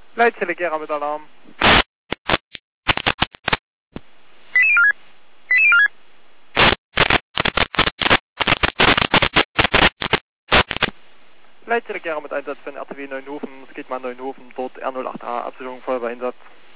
Leitzelle Gera mit Alarm. Leitzelle Gera mit Einsatz für den RTW Neuenhofen. Es geht mal Neuenhofen, dort R08A, Absicherung voll bei Einsatz.